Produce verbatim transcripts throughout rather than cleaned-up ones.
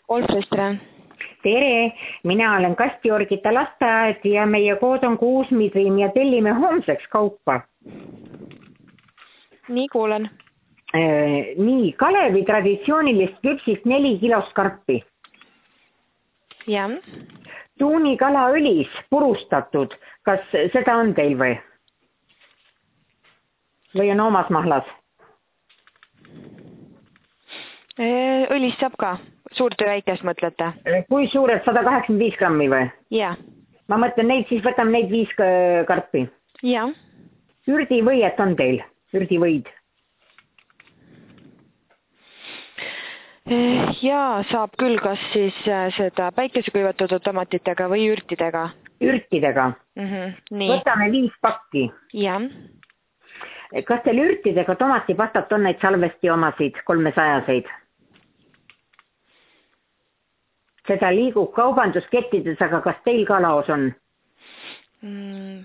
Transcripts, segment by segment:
Olfrist, tere. Tere, mina olen Kastjorgita lasteaed ja meie kood on kuus midrim ja tellime homseks kaupa. Nii, kuulen. Äh, nii, Kalevi traditsioonilist küpsist neli kilost karpi. Jah. Tuunikalaõlis purustatud, kas seda on teil või? Või on omas mahlas? Õlist saab ka. Suurt või väikest mõtlete? Kui suured, sada kaheksakümmend viis grammi või? Jah. Ma mõtlen neid, siis võtame neid viis karpi. Jah. Ürdivõiet on teil? Ürdivõid? Jaa, saab küll, kas siis seda päikesekuivatatud tomatitega või ürtidega? Ürtidega. Mm-hmm. Nii. Võtame viis pakki. Jah. Kas teil ürtidega tomatipastat on neid salvesti omasid, kolmesajaseid? Seda liigub kaubanduskettides, aga kas teil ka laos on? Mm.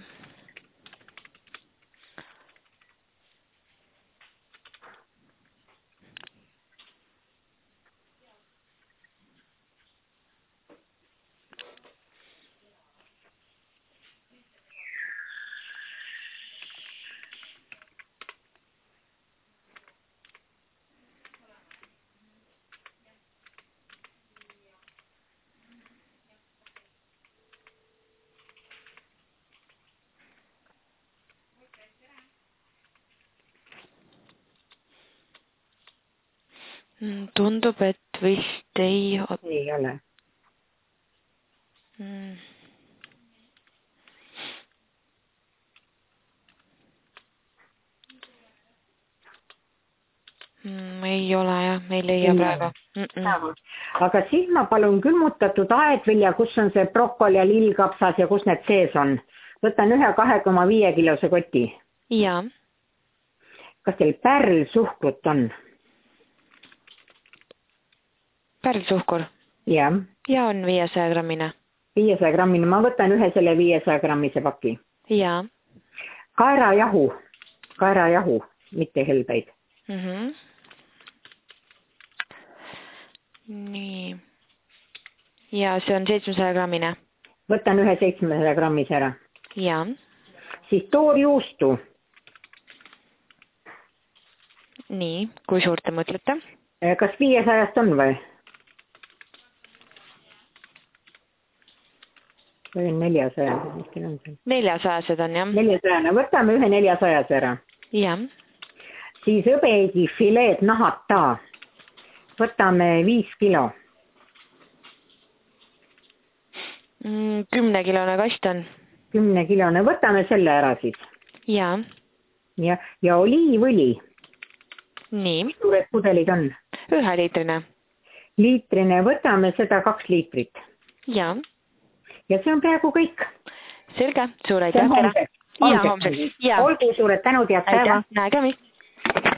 Tundub, et vist ei... Ei ole. Mm. Mm, ei ole jah, meil ei jää praegu. Mm -mm. Aga siis ma palun külmutatud aedvilja, kus on see brokoli ja lillkapsas ja kus need sees on. Võtan ühe kahe koma viie kilose koti. Jaa. Kas teil pärlsuhkrut on? Pärlsuhkur? Jah. Ja on viiesaja grammine. viiesaja grammine, ma võtan ühe selle viiesaja grammise paki. Jaa. Kaerajahu, kaerajahu, mitte helbeid. Mm-hmm. Nii. Ja see on seitsmesaja grammine. Võtan ühe seitsmesaja grammise ära. Jaa. Siis toorjuustu. Nii, kui suurt te mõtlete? Kas viiesajast on või? Või on neljasaja? Neljasajased on, jah. Neljasajane. Võtame ühe neljasajase ära. Jah. Siis hõbeidi fileed nahata. Võtame viis kilo. Mm, kümnekilone kast on. Kümnekilone. Võtame selle ära siis. Jaa. Ja, ja oliivõli. Nii. Mis suured pudelid on? Ühe liitrine. Liitrine. Võtame seda kaks liitrit. Jaa. Ja see on peaaegu kõik. Selge. Suur aitäh. See on homseks. Jaa, homseks. Olgu suured tänud ja päeva. Nägemist.